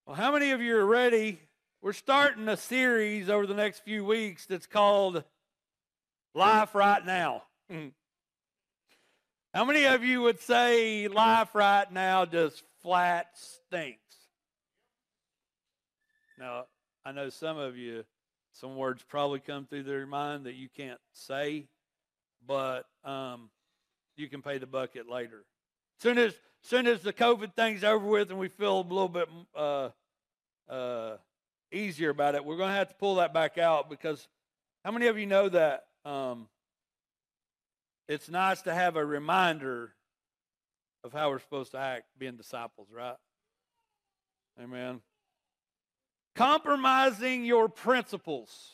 Well, how many of you are ready? We're starting a series over the next few weeks that's called Life Right Now. How many of you would say life right now just flat stinks? Now, I know some of you, some words probably come through their mind that you can't say, but you can pay the bucket later. Soon as the COVID thing's over with and we feel a little bit easier about it, we're going to have to pull that back out, because how many of you know that it's nice to have a reminder of how we're supposed to act being disciples, right? Amen. Compromising your principles.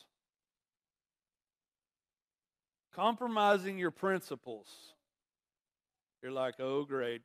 Compromising your principles. You're like, oh, great.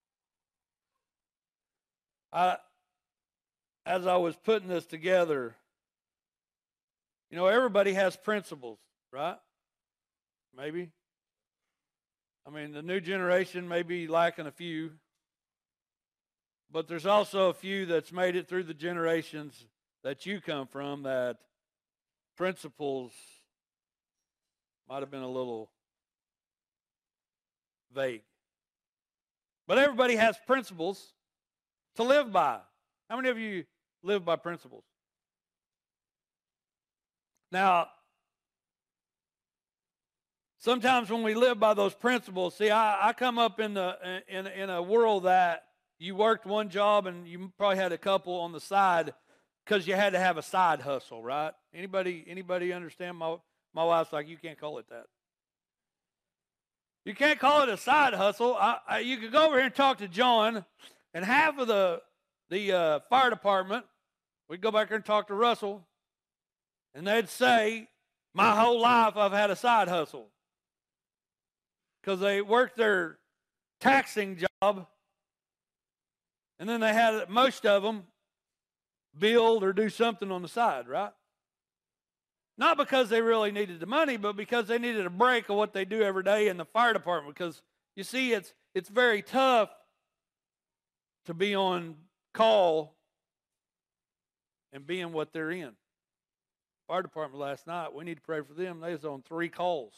As I was putting this together, you know, everybody has principles, right? Maybe. I mean, the new generation may be lacking a few, but there's also a few that's made it through the generations that you come from that principles might have been a little vague. But everybody has principles to live by. How many of you live by principles? Now, sometimes when we live by those principles, see, I come up in a world that you worked one job and you probably had a couple on the side because you had to have a side hustle, right? Anybody understand? My wife's like, you can't call it that. You can't call it a side hustle. You could go over here and talk to John, and half of the fire department, we'd go back there and talk to Russell, and they'd say, my whole life I've had a side hustle. Because they worked their taxing job, and then they had, most of them, build or do something on the side, right? Not because they really needed the money, but because they needed a break of what they do every day in the fire department. Because, you see, it's very tough to be on call and be in what they're in. Fire department last night, we need to pray for them. They was on 3 calls.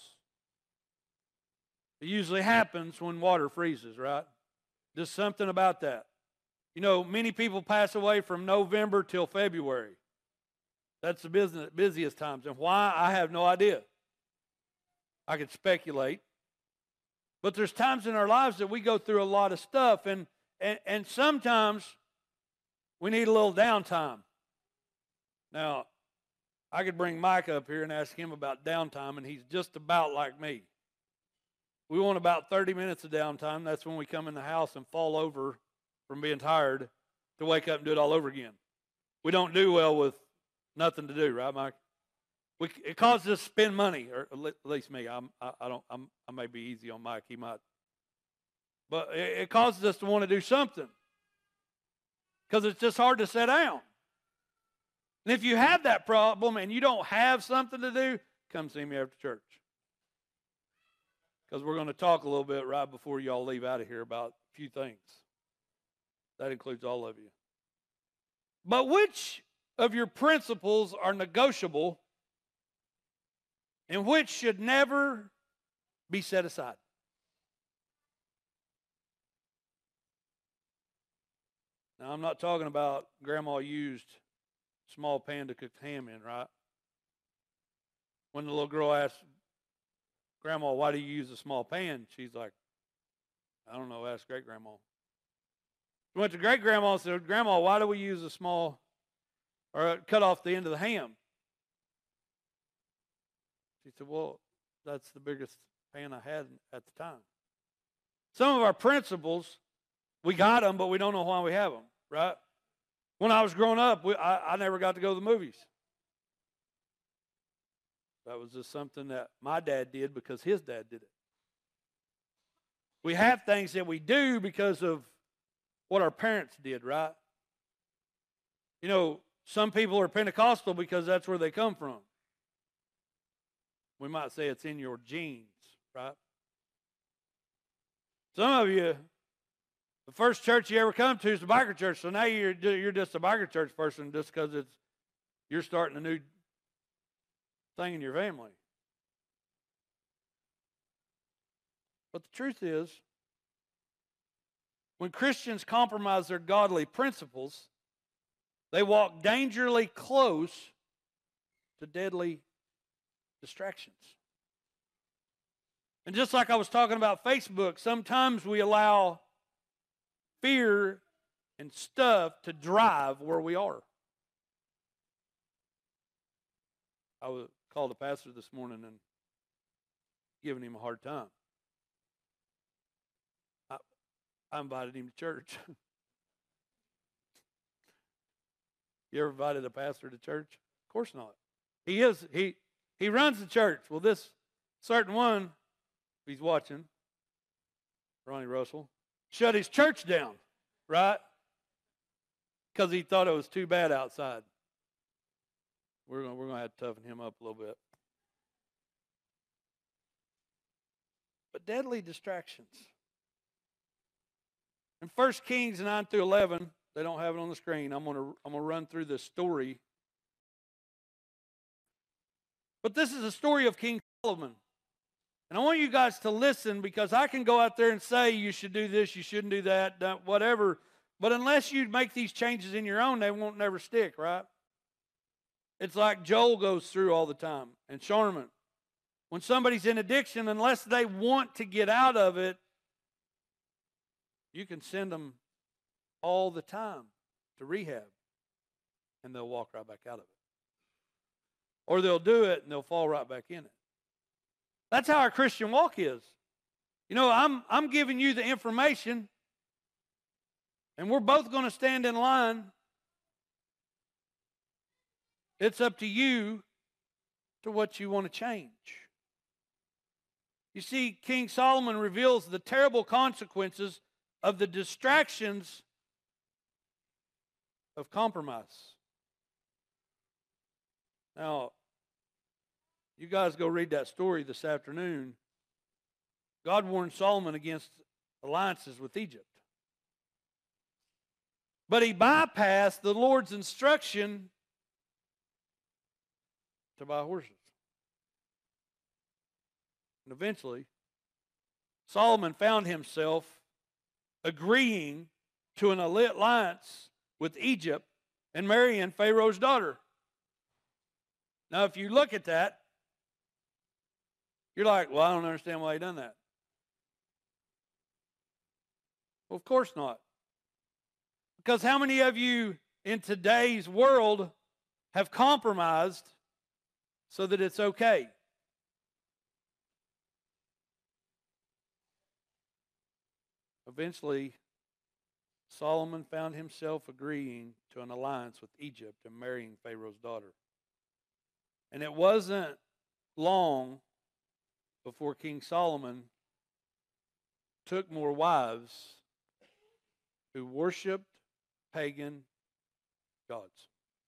It usually happens when water freezes, right? Just something about that. You know, many people pass away from November till February. That's the busiest times. And why? I have no idea. I could speculate. But there's times in our lives that we go through a lot of stuff, and sometimes we need a little downtime. Now, I could bring Mike up here and ask him about downtime, and he's just about like me. We want about 30 minutes of downtime. That's when we come in the house and fall over from being tired to wake up and do it all over again. We don't do well with nothing to do, right, Mike? It causes us to spend money, or at least me. I may be easy on Mike. He might, but it causes us to want to do something because it's just hard to sit down. And if you have that problem and you don't have something to do, come see me after church, because we're going to talk a little bit right before y'all leave out of here about a few things. That includes all of you. But which of your principles are negotiable and which should never be set aside? Now, I'm not talking about Grandma used small pan to cook ham in, right? When the little girl asked Grandma, why do you use a small pan? She's like, I don't know, ask great-grandma. She went to great-grandma and said, Grandma, why do we use a small, or cut off the end of the ham? She said, well, that's the biggest pan I had at the time. Some of our principles, we got them, but we don't know why we have them, right? When I was growing up, I never got to go to the movies. That was just something that my dad did because his dad did it. We have things that we do because of what our parents did, right? You know, some people are Pentecostal because that's where they come from. We might say it's in your genes, right? Some of you The first church you ever come to is the biker church. So now you're just a biker church person just because you're starting a new thing in your family. But the truth is, when Christians compromise their godly principles, they walk dangerously close to deadly distractions. And just like I was talking about Facebook, sometimes we allow fear and stuff to drive where we are. I called the pastor this morning and giving him a hard time. I invited him to church. You ever invited a pastor to church? Of course not. He runs the church. Well, this certain one, he's watching, Ronnie Russell, shut his church down, right? Because he thought it was too bad outside. We're gonna have to toughen him up a little bit. But deadly distractions. In 1 Kings 9 through 11, they don't have it on the screen. I'm gonna run through this story. But this is a story of King Solomon. And I want you guys to listen, because I can go out there and say you should do this, you shouldn't do that, whatever. But unless you make these changes in your own, they won't never stick, right? It's like Joel goes through all the time, and Charmin. When somebody's in addiction, unless they want to get out of it, you can send them all the time to rehab, and they'll walk right back out of it. Or they'll do it, and they'll fall right back in it. That's how our Christian walk is. You know, I'm giving you the information, and we're both going to stand in line. It's up to you to what you want to change. You see, King Solomon reveals the terrible consequences of the distractions of compromise. Now, you guys go read that story this afternoon. God warned Solomon against alliances with Egypt. But he bypassed the Lord's instruction to buy horses. And eventually, Solomon found himself agreeing to an alliance with Egypt and marrying Pharaoh's daughter. Now, if you look at that, you're like, well, I don't understand why he done that. Well, of course not. Because how many of you in today's world have compromised so that it's okay? Eventually, Solomon found himself agreeing to an alliance with Egypt and marrying Pharaoh's daughter. And it wasn't long before King Solomon took more wives who worshiped pagan gods.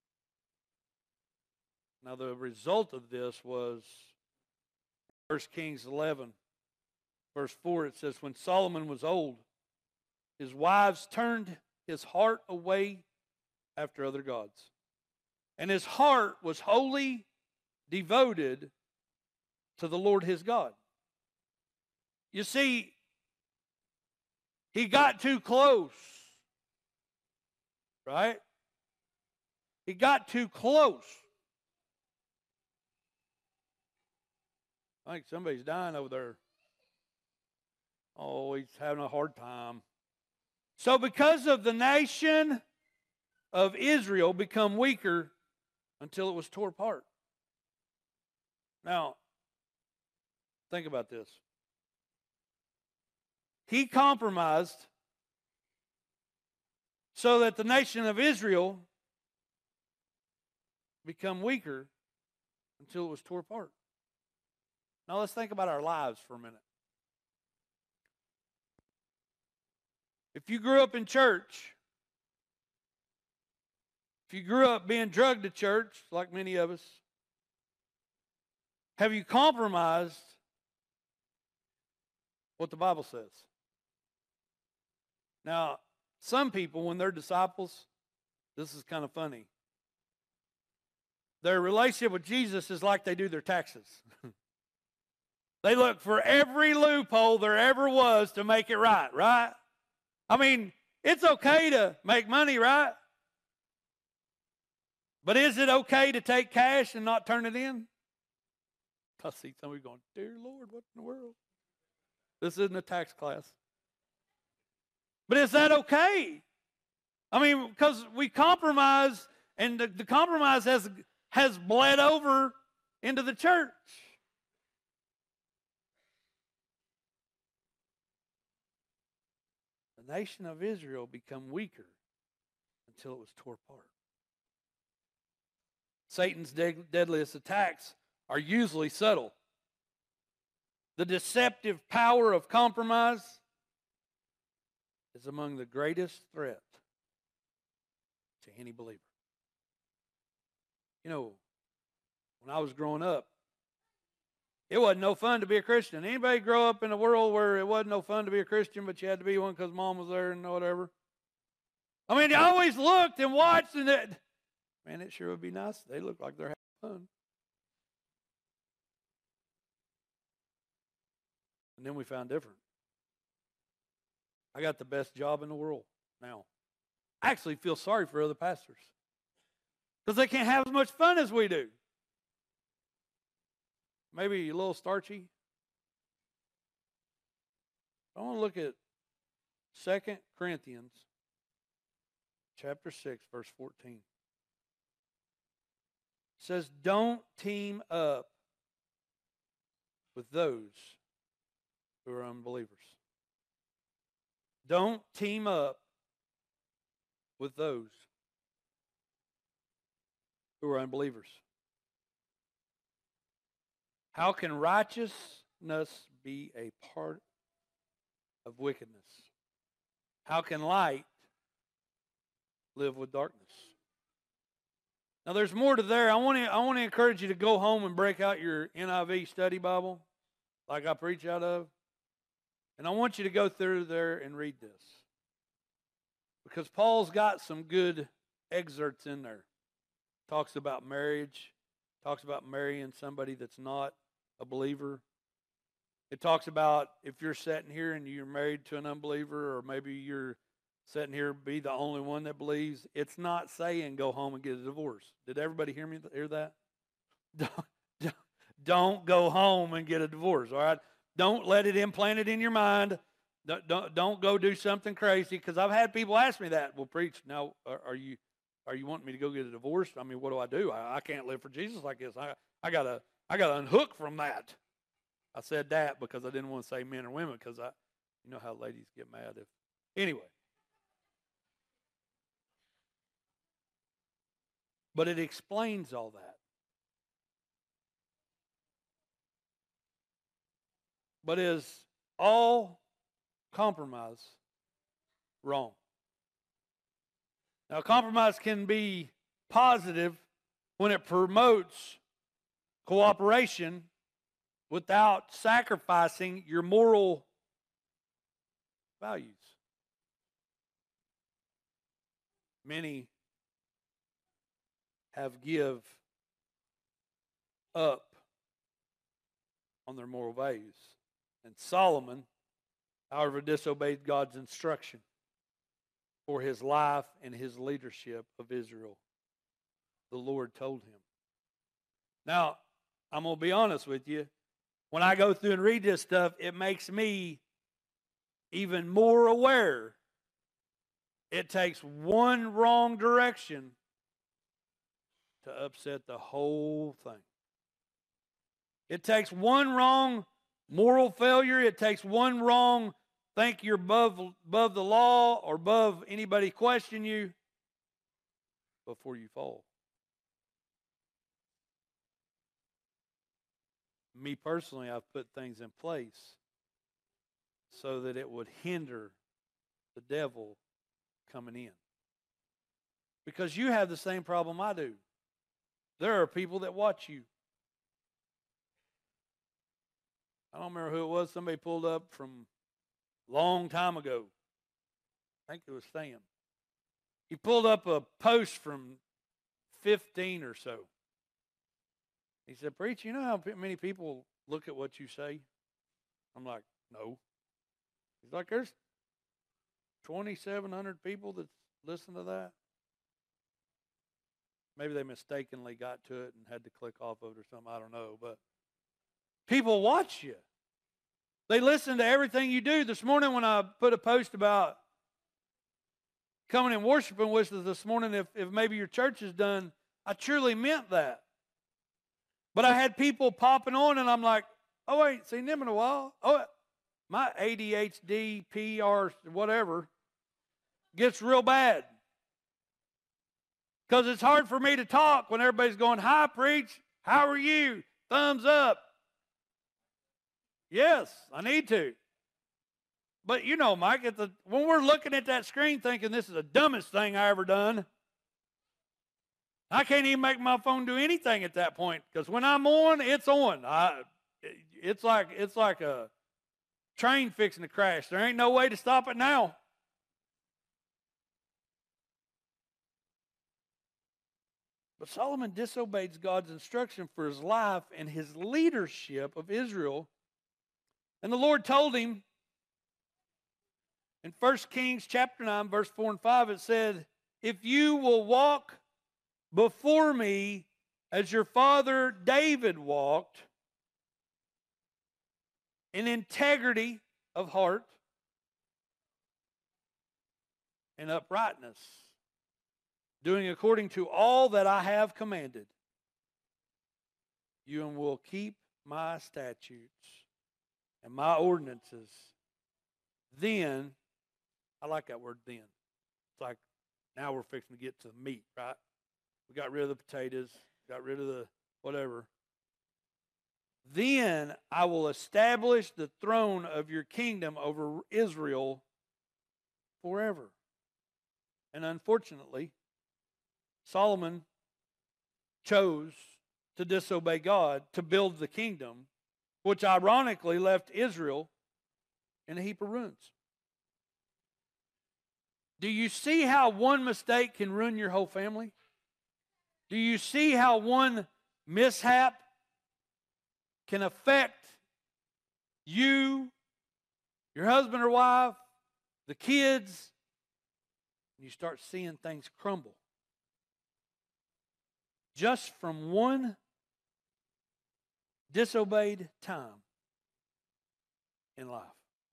Now, the result of this was 1 Kings 11, verse 4. It says, when Solomon was old, his wives turned his heart away after other gods, and his heart was wholly devoted to the Lord his God. You see, he got too close, right? He got too close. I think somebody's dying over there. Oh, he's having a hard time. So because of the nation of Israel become weaker until it was torn apart. Now, think about this. He compromised so that the nation of Israel become weaker until it was torn apart. Now let's think about our lives for a minute. If you grew up in church, if you grew up being drugged to church, like many of us, have you compromised what the Bible says? Now, some people, when they're disciples, this is kind of funny. Their relationship with Jesus is like they do their taxes. They look for every loophole there ever was to make it right, right? I mean, it's okay to make money, right? But is it okay to take cash and not turn it in? I see somebody going, dear Lord, what in the world? This isn't a tax class. But is that okay? I mean, because we compromise, and the compromise has bled over into the church. The nation of Israel became weaker until it was tore apart. Satan's deadliest attacks are usually subtle. The deceptive power of compromise is among the greatest threat to any believer. You know, when I was growing up, it wasn't no fun to be a Christian. Anybody grow up in a world where it wasn't no fun to be a Christian, but you had to be one because mom was there and whatever? I mean, I always looked and watched, and man, it sure would be nice. They look like they're having fun. And then we found different. I got the best job in the world now. I actually feel sorry for other pastors because they can't have as much fun as we do. Maybe a little starchy. I want to look at 2 Corinthians chapter 6, verse 14. It says, don't team up with those who are unbelievers. Don't team up with those who are unbelievers. How can righteousness be a part of wickedness? How can light live with darkness? Now, there's more to there. I want to encourage you to go home and break out your NIV study Bible, like I preach out of. And I want you to go through there and read this. Because Paul's got some good excerpts in there. Talks about marriage. Talks about marrying somebody that's not a believer. It talks about if you're sitting here and you're married to an unbeliever, or maybe you're sitting here be the only one that believes. It's not saying go home and get a divorce. Did everybody hear that? Don't go home and get a divorce, all right? Don't let it implant it in your mind. Don't go do something crazy, because I've had people ask me that. Well, preach, now, are you wanting me to go get a divorce? I mean, what do? I can't live for Jesus like this. I gotta unhook from that. I said that because I didn't want to say men or women, because you know how ladies get mad if. Anyway. But it explains all that. But is all compromise wrong? Now, compromise can be positive when it promotes cooperation without sacrificing your moral values. Many have give up on their moral values. And Solomon, however, disobeyed God's instruction for his life and his leadership of Israel. The Lord told him. Now, I'm going to be honest with you. When I go through and read this stuff, it makes me even more aware. It takes one wrong direction to upset the whole thing. It takes one wrong moral failure. It takes one wrong think you're above the law or above anybody question you before you fall. Me personally, I've put things in place so that it would hinder the devil coming in. Because you have the same problem I do. There are people that watch you. I don't remember who it was. Somebody pulled up from a long time ago. I think it was Sam. He pulled up a post from 15 or so. He said, "Preach, you know how many people look at what you say?" I'm like, "No." He's like, "There's 2,700 people that listen to that." Maybe they mistakenly got to it and had to click off of it or something. I don't know. But people watch you. They listen to everything you do. This morning when I put a post about coming and worshiping with us this morning, if maybe your church is done, I truly meant that. But I had people popping on, and I'm like, "Oh, I ain't seen them in a while." Oh, my ADHD, PR, whatever, gets real bad. Because it's hard for me to talk when everybody's going, "Hi, preach. How are you? Thumbs up." Yes, I need to. But you know, Mike, when we're looking at that screen thinking this is the dumbest thing I ever done, I can't even make my phone do anything at that point. Because when I'm on, it's on. It's like a train fixing to crash. There ain't no way to stop it now. But Solomon disobeyed God's instruction for his life and his leadership of Israel. And the Lord told him in 1 Kings chapter 9, verse 4 and 5, it said, "If you will walk before me as your father David walked, in integrity of heart and uprightness, doing according to all that I have commanded, you will keep my statutes and my ordinances, then," I like that word "then." It's like now we're fixing to get to the meat, right? We got rid of the potatoes, got rid of the whatever. "Then I will establish the throne of your kingdom over Israel forever." And unfortunately, Solomon chose to disobey God to build the kingdom, which ironically left Israel in a heap of ruins. Do you see how one mistake can ruin your whole family? Do you see how one mishap can affect you, your husband or wife, the kids? You start seeing things crumble just from one disobeyed time in life.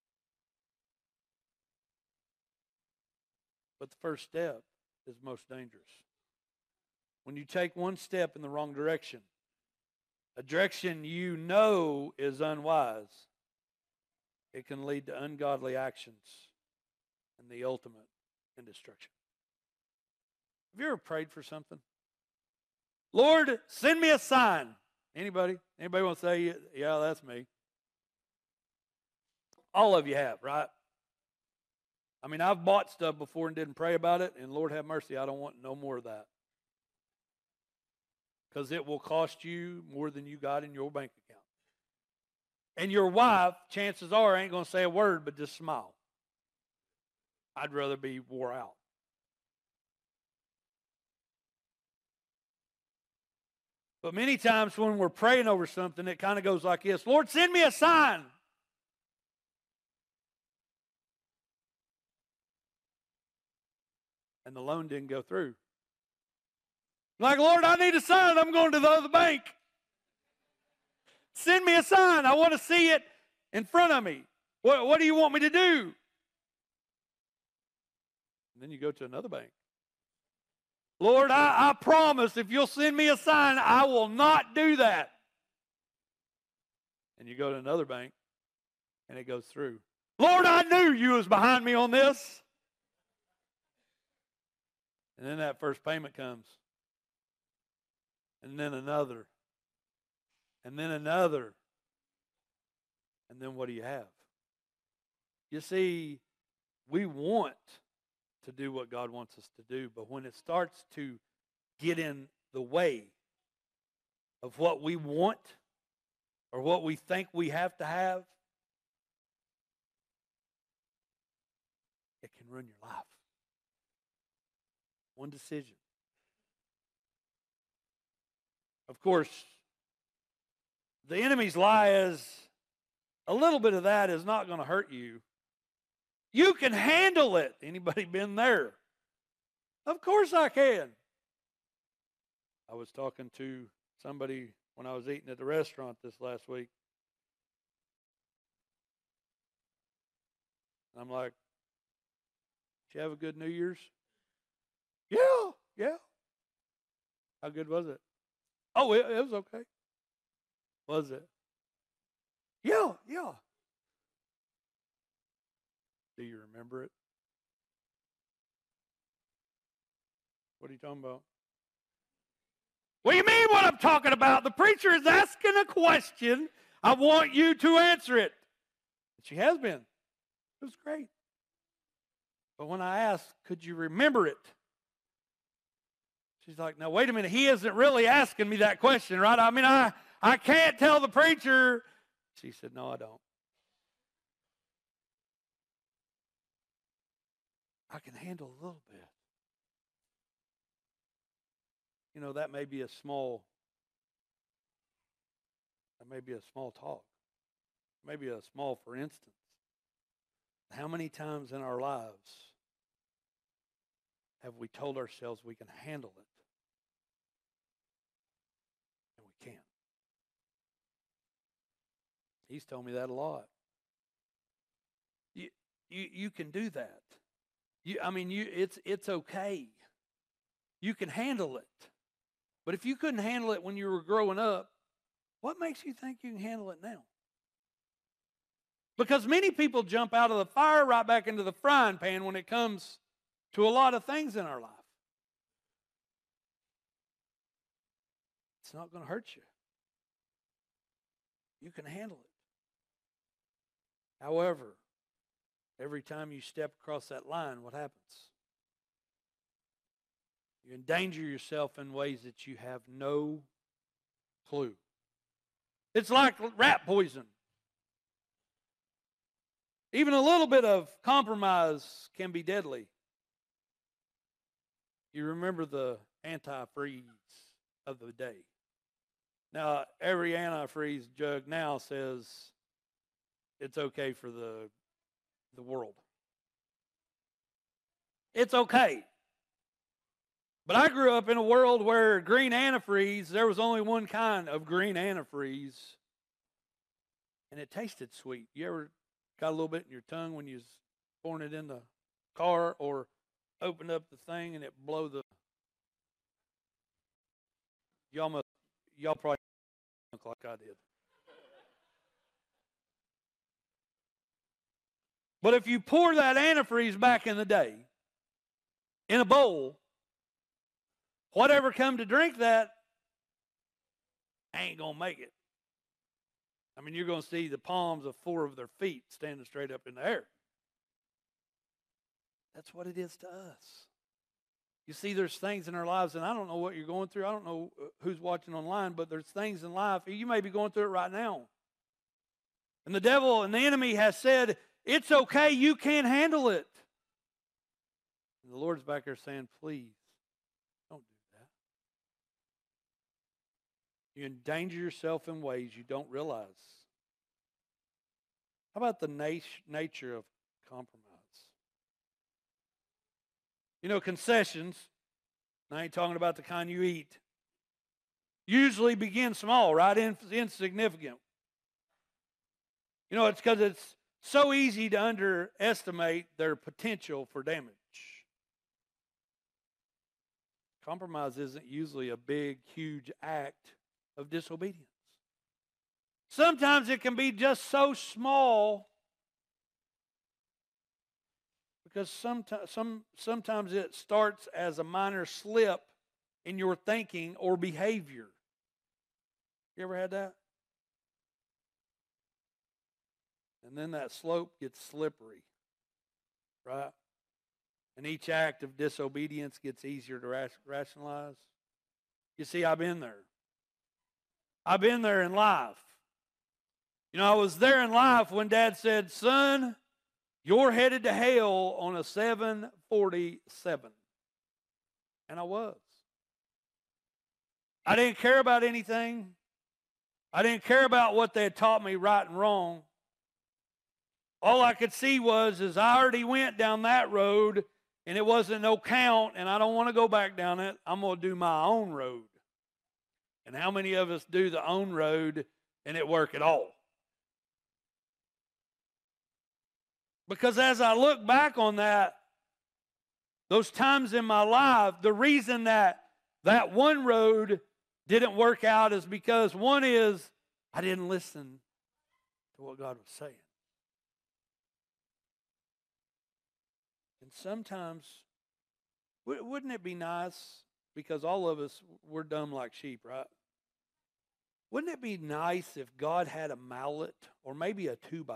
But the first step is most dangerous. When you take one step in the wrong direction, a direction you know is unwise, it can lead to ungodly actions and the ultimate in destruction. Have you ever prayed for something? "Lord, send me a sign." Anybody? Anybody want to say, "Yeah, that's me"? All of you have, right? I mean, I've bought stuff before and didn't pray about it, and Lord have mercy, I don't want no more of that. Because it will cost you more than you got in your bank account. And your wife, chances are, ain't going to say a word but just smile. I'd rather be wore out. But many times when we're praying over something, it kind of goes like this: "Lord, send me a sign." And the loan didn't go through. Like, "Lord, I need a sign. I'm going to the other bank. Send me a sign. I want to see it in front of me. What do you want me to do?" And then you go to another bank. "Lord, I promise if you'll send me a sign, I will not do that." And you go to another bank, and it goes through. "Lord, I knew you was behind me on this." And then that first payment comes. And then another. And then another. And then what do you have? You see, we want to do what God wants us to do, but when it starts to get in the way of what we want or what we think we have to have, it can ruin your life. One decision. Of course, the enemy's lie is a little bit of that is not going to hurt you. You can handle it. Anybody been there? Of course I can. I was talking to somebody when I was eating at the restaurant this last week. I'm like, did you have a good New Year's? Yeah. How good was it? Oh, it was okay. Was it? Yeah. Do you remember it? What are you talking about? What do you mean what I'm talking about? The preacher is asking a question. I want you to answer it. And she has been. It was great. But when I asked, could you remember it? She's like, now, wait a minute. He isn't really asking me that question, right? I mean, I can't tell the preacher. She said, no, I don't. I can handle a little bit. You know, that may be a small talk. Maybe a small for instance. How many times in our lives have we told ourselves we can handle it? And we can't. He's told me that a lot. You can do that. It's okay. You can handle it. But if you couldn't handle it when you were growing up, what makes you think you can handle it now? Because many people jump out of the fire right back into the frying pan when it comes to a lot of things in our life. It's not going to hurt you. You can handle it. However, every time you step across that line, what happens? You endanger yourself in ways that you have no clue. It's like rat poison. Even a little bit of compromise can be deadly. You remember the antifreeze of the day. Now, every antifreeze jug now says it's okay for the world. It's okay. But I grew up in a world where green antifreeze, there was only one kind of green antifreeze, and it tasted sweet. You ever got a little bit in your tongue when you was pouring it in the car, or opened up the thing and it blow the... Y'all probably look like I did. But if you pour that antifreeze back in the day in a bowl, whatever come to drink that ain't going to make it. I mean, you're going to see the palms of 4 of their feet standing straight up in the air. That's what it is to us. You see, there's things in our lives, and I don't know what you're going through. I don't know who's watching online, but there's things in life. You may be going through it right now. And the devil and the enemy has said, it's okay, you can't handle it. And the Lord's back there saying, please, don't do that. You endanger yourself in ways you don't realize. How about the nature of compromise? You know, concessions, I ain't talking about the kind you eat, usually begin small, right? Insignificant. You know, it's because it's so easy to underestimate their potential for damage. Compromise isn't usually a big, huge act of disobedience. Sometimes it can be just so small because sometimes it starts as a minor slip in your thinking or behavior. You ever had that? And then that slope gets slippery, right? And each act of disobedience gets easier to rationalize. You see, I've been there. I've been there in life. You know, I was there in life when Dad said, son, You're headed to hell on a 747. And I was. I didn't care about anything. I didn't care about what they had taught me right and wrong. All I could see is I already went down that road, and it wasn't no count, and I don't want to go back down it. I'm going to do my own road. And how many of us do the own road and it work at all? Because as I look back on that, those times in my life, the reason that one road didn't work out is because one is I didn't listen to what God was saying. And sometimes, wouldn't it be nice, because all of us, we're dumb like sheep, right? Wouldn't it be nice if God had a mallet or maybe a 2x4?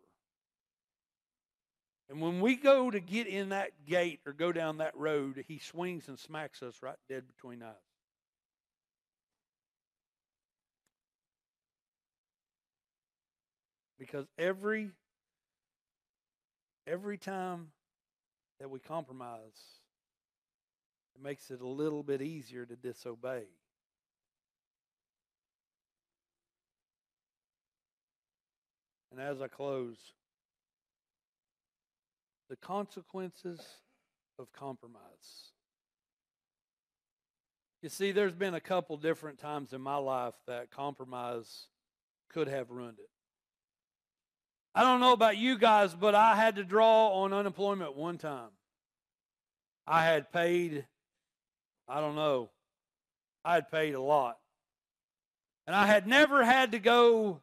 And when we go to get in that gate or go down that road, he swings and smacks us right dead between the eyes. Because every time that we compromise, it makes it a little bit easier to disobey. And as I close, the consequences of compromise. You see, there's been a couple different times in my life that compromise could have ruined it. I don't know about you guys, but I had to draw on unemployment one time. I had paid, I had paid a lot. And I had never had to go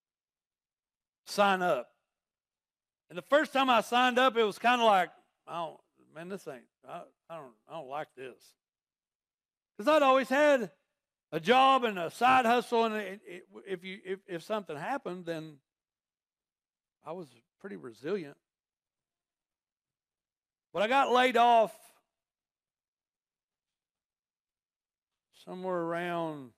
sign up. And the first time I signed up, it was kind of like, I don't like this. Because I'd always had a job and a side hustle, and if something happened, then I was pretty resilient. But I got laid off somewhere around,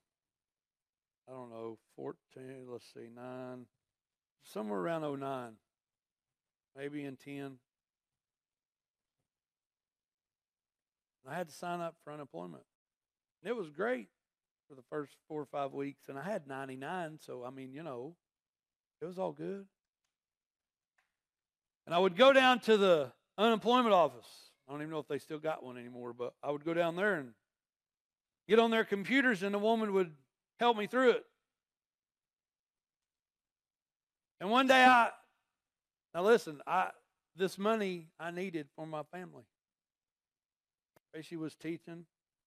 9, somewhere around 09, maybe in 10. I had to sign up for unemployment. And it was great for the first 4 or 5 weeks, and I had 99, so it was all good. And I would go down to the unemployment office. I don't even know if they still got one anymore, but I would go down there and get on their computers, and the woman would help me through it. And one day this money I needed for my family. She was teaching.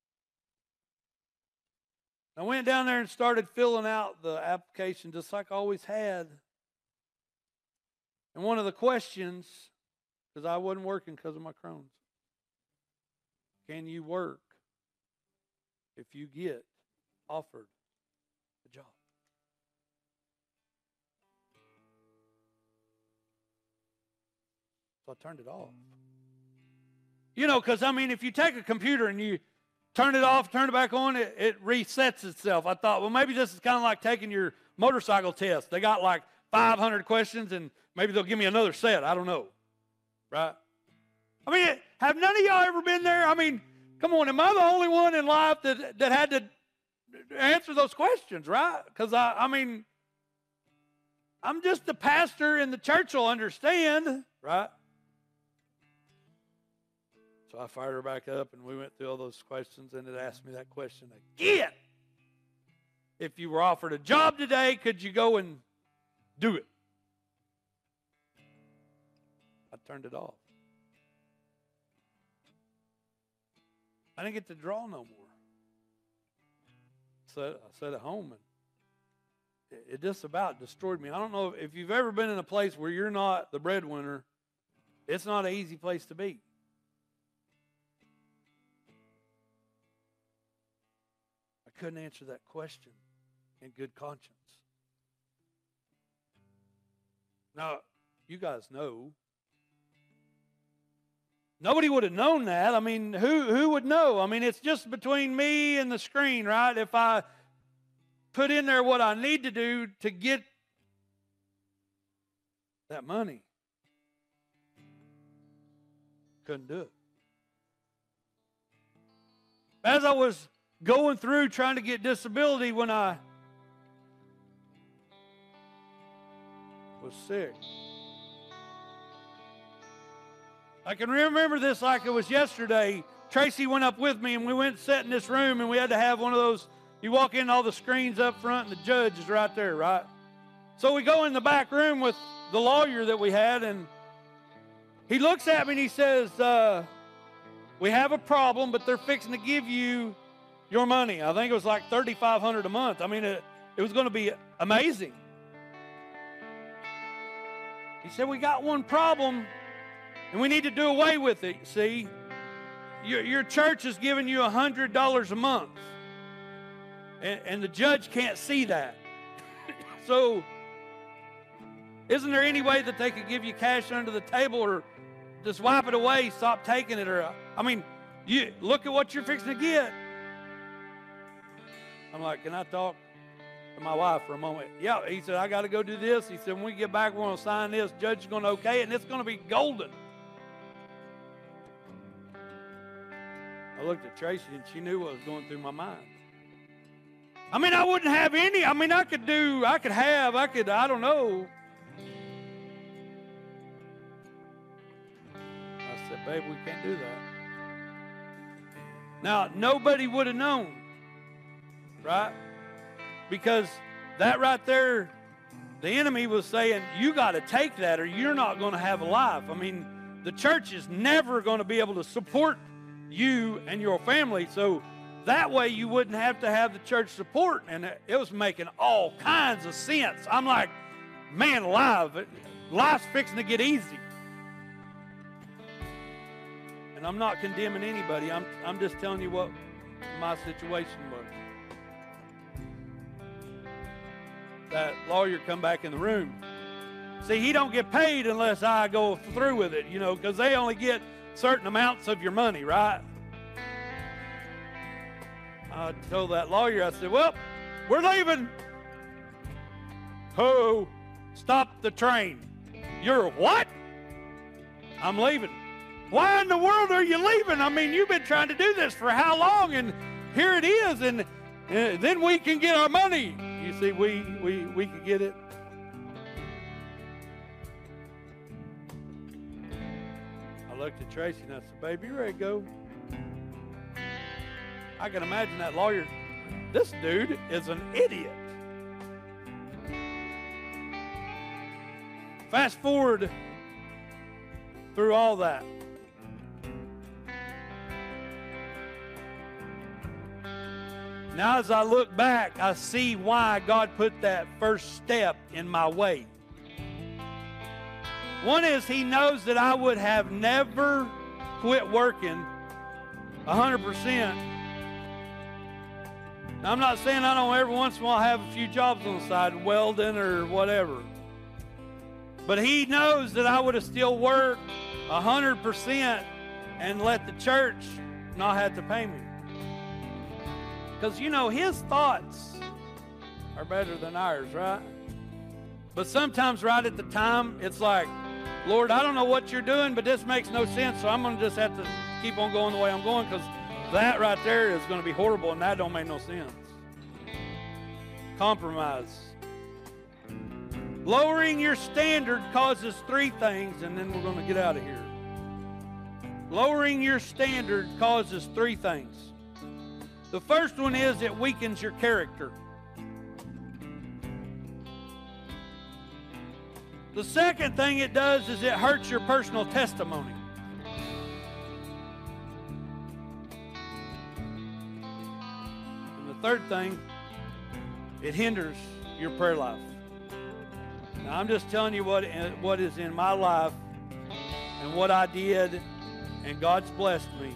I went down there and started filling out the application just like I always had. And one of the questions, because I wasn't working because of my Crohn's, can you work if you get offered a job? So I turned it off. Because if you take a computer and you turn it off, turn it back on, it resets itself. I thought, well, maybe this is kind of like taking your motorcycle test. They got like 500 questions, and maybe they'll give me another set. I don't know. Right? Have none of y'all ever been there? Come on, am I the only one in life that had to answer those questions, right? Because, I'm just the pastor, and the church will understand, right? So I fired her back up, and we went through all those questions, and it asked me that question again. If you were offered a job today, could you go and do it? I turned it off. I didn't get to draw no more. So I sat at home, and it just about destroyed me. I don't know if you've ever been in a place where you're not the breadwinner. It's not an easy place to be. I couldn't answer that question in good conscience. Now, you guys know. Nobody would have known that. Who would know? It's just between me and the screen, right? If I put in there what I need to do to get that money. couldn't do it. As I was going through trying to get disability when I was sick, I can remember this like it was yesterday. Tracy went up with me, and we went and sat in this room, and we had to have one of those, you walk in, all the screens up front, and the judge is right there, right? So we go in the back room with the lawyer that we had, and he looks at me and he says, we have a problem, but they're fixing to give you your money. I think it was like $3,500 a month. I mean, it was going to be amazing. He said, we got one problem, and we need to do away with it. See, your church is giving you $100 a month, and the judge can't see that. So isn't there any way that they could give you cash under the table, or just wipe it away, stop taking it? Or, I mean, you look at what you're fixing to get. I'm like, can I talk to my wife for a moment? Yeah, he said, I got to go do this. He said, when we get back, we're going to sign this. Judge is going to okay it, and it's going to be golden. I looked at Tracy, and she knew what was going through my mind. I mean, I wouldn't have any. I mean, I don't know. I said, babe, we can't do that. Now, nobody would have known, right? Because that right there, the enemy was saying, you got to take that or you're not going to have a life. I mean, the church is never going to be able to support you and your family, so that way you wouldn't have to have the church support. And it was making all kinds of sense. I'm like, man, life's fixing to get easy. And I'm not condemning anybody. I'm just telling you what my situation was. That lawyer come back in the room. See, he don't get paid unless I go through with it, you know, because they only get certain amounts of your money, right? I told that lawyer, I said, well, we're leaving. Ho, stop the train. You're what? I'm leaving. Why in the world are you leaving? I mean, you've been trying to do this for how long? And here it is, and then we can get our money. You see, we can get it. I looked at Tracy and I said, baby, you ready to go? I can imagine that lawyer. This dude is an idiot. Fast forward through all that. Now as I look back, I see why God put that first step in my way. One is He knows that I would have never quit working 100%. Now, I'm not saying I don't every once in a while have a few jobs on the side, welding or whatever. But He knows that I would have still worked 100% and let the church not have to pay me. Because, you know, His thoughts are better than ours, right? But sometimes right at the time, it's like, Lord, I don't know what you're doing, but this makes no sense, so I'm going to just have to keep on going the way I'm going, because that right there is going to be horrible, and that don't make no sense. Compromise. Lowering your standard causes three things, and then we're going to get out of here. Lowering your standard causes three things. The first one is it weakens your character. The second thing it does is it hurts your personal testimony. And the third thing, it hinders your prayer life. Now, I'm just telling you what is in my life and what I did, and God's blessed me.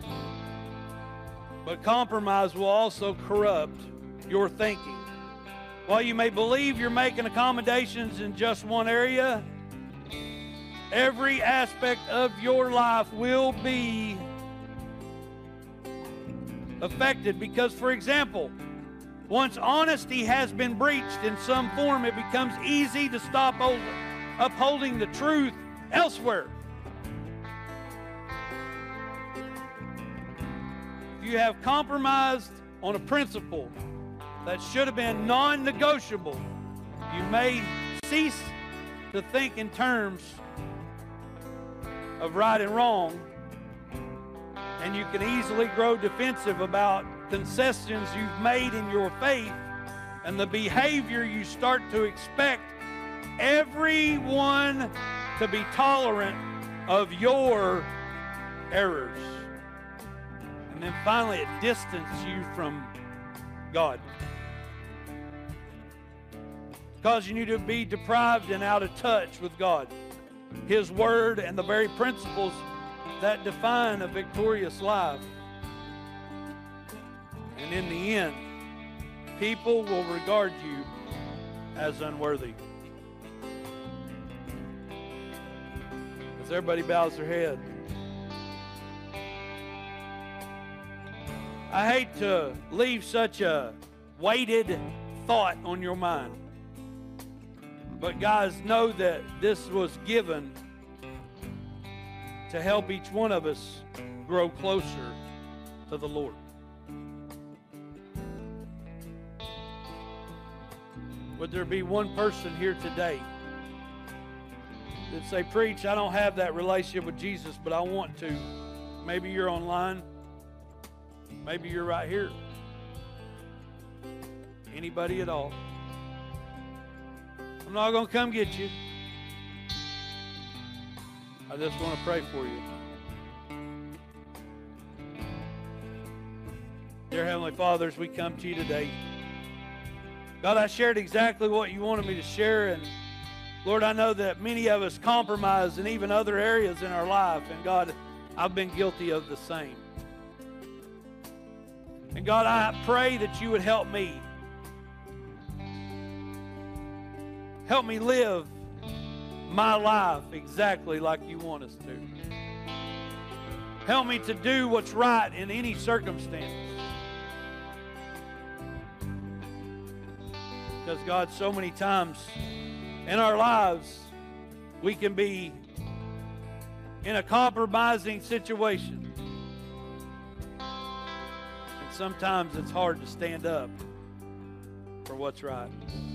But compromise will also corrupt your thinking. While you may believe you're making accommodations in just one area, every aspect of your life will be affected. Because, for example, once honesty has been breached in some form, it becomes easy to stop upholding the truth elsewhere. you have compromised on a principle that should have been non-negotiable, you may cease to think in terms of right and wrong, and you can easily grow defensive about concessions you've made in your faith and the behavior you start to expect everyone to be tolerant of your errors. And then finally, it distances you from God, causing you to be deprived and out of touch with God, His Word, and the very principles that define a victorious life. And in the end, people will regard you as unworthy. As everybody bows their head, I hate to leave such a weighted thought on your mind. But guys, know that this was given to help each one of us grow closer to the Lord. Would there be one person here today that say, "Preach, I don't have that relationship with Jesus, but I want to"? Maybe you're online. Maybe you're right here. Anybody at all. I'm not going to come get you. I just want to pray for you. Dear Heavenly Father, as we come to you today, God, I shared exactly what you wanted me to share, and Lord, I know that many of us compromise in even other areas in our life, and God, I've been guilty of the same. And God, I pray that you would help me. Help me live my life exactly like you want us to. Help me to do what's right in any circumstance. Because God, so many times in our lives, we can be in a compromising situation. And sometimes it's hard to stand up for what's right.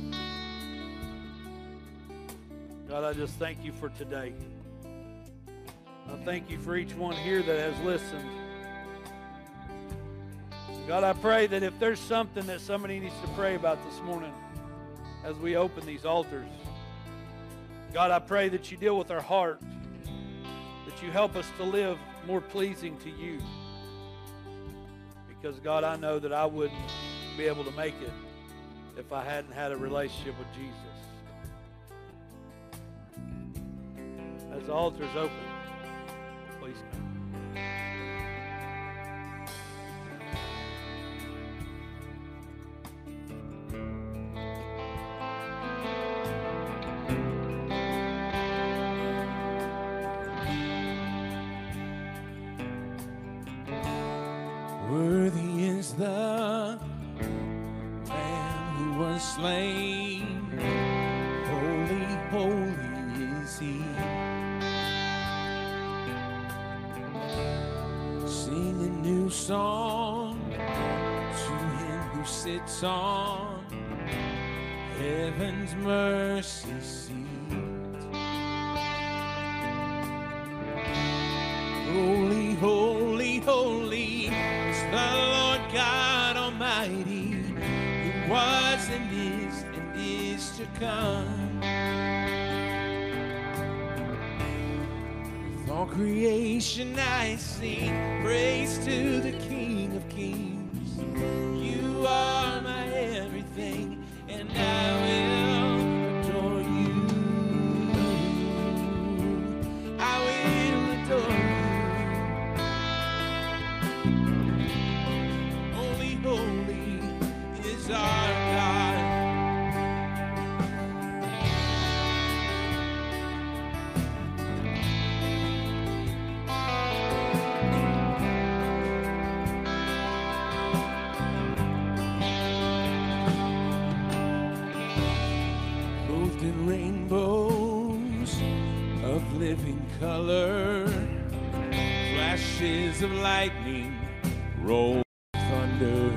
God, I just thank you for today. I thank you for each one here that has listened. God, I pray that if there's something that somebody needs to pray about this morning as we open these altars, God, I pray that you deal with our heart, that you help us to live more pleasing to you. Because, God, I know that I wouldn't be able to make it if I hadn't had a relationship with Jesus. As the altar is open, please come. Worthy is the Lamb who was slain. Holy, holy is He. Sing a new song to Him who sits on heaven's mercy seat. Holy, holy, holy is the Lord God Almighty, who was and is to come. With all creation I sing praise to the King of Kings. You are my everything, and I will adore you. I will adore you. Holy, holy is our God. Clothed in rainbows of living color, flashes of lightning roll thunder.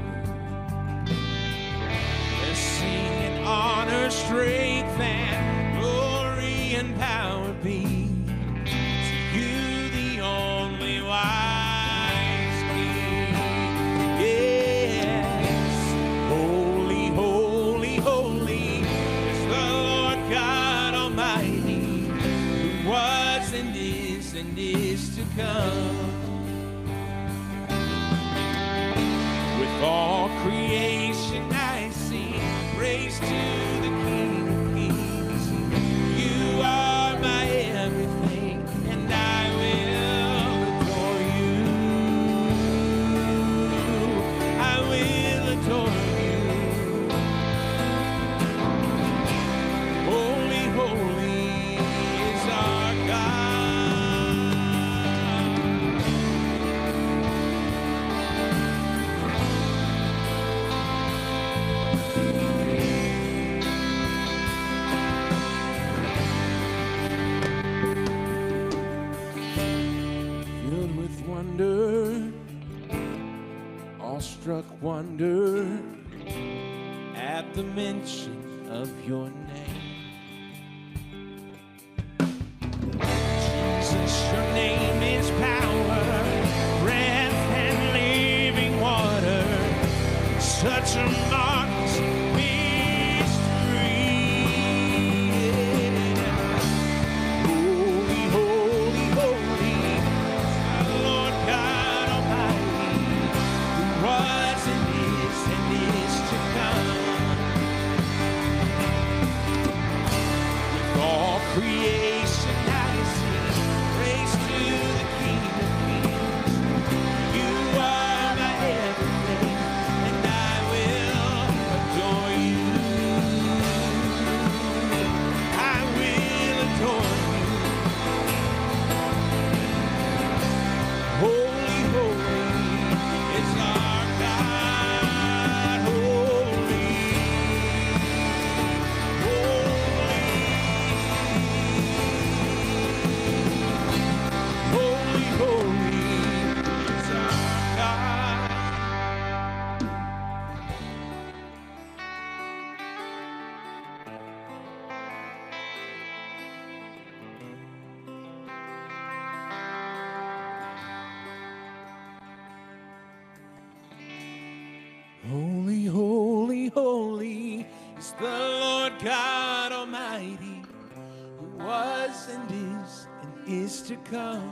Let's sing and honor, strength and glory and power be to you, the only wise King. Yes, holy, holy, holy is the Lord God Almighty, who was and is to come. With all creation I sing praise to the King of Kings. You are my everything, and I will adore you. I will adore you. Holy, holy is our God. Filled with wonder, awestruck wonder at the mention of your name. Jesus, your name is power, breath and living water. Such a marvelous mystery. Holy, holy, holy, the Lord God Almighty, who was and is to come. With all creation I sing praise to the King of Kings. You are my everything, and I will adore you. I will adore you. Holy, holy is our God. Holy, holy, holy is our God. Holy, holy, holy is the Lord God Almighty, who was and is to come.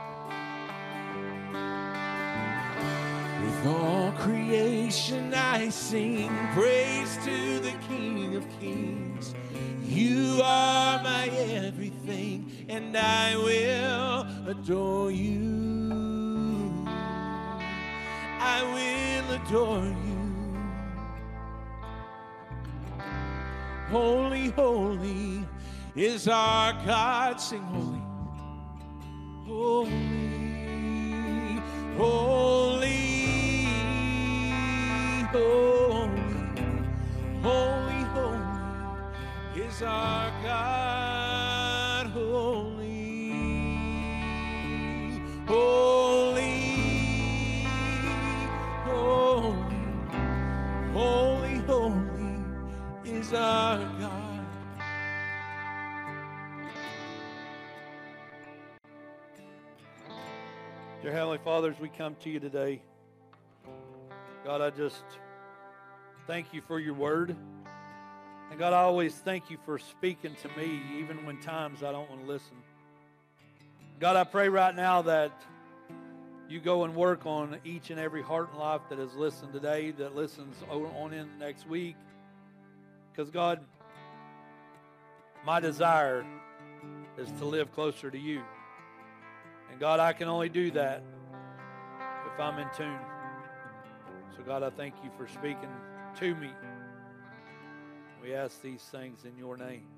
With all creation I sing praise to the King of Kings. You are my everything, and I will adore you. I will adore you. Holy, holy is our God. Sing holy. Holy, holy, holy, holy, holy is our God. Holy, holy, holy, holy, holy is our God. Dear Heavenly Father, as we come to you today, God, I just thank you for your word. And God, I always thank you for speaking to me, even when times I don't want to listen. God, I pray right now that you go and work on each and every heart and life that has listened today, that listens on in next week. Because, God, my desire is to live closer to you. And God, I can only do that if I'm in tune. So God, I thank you for speaking to me. We ask these things in your name.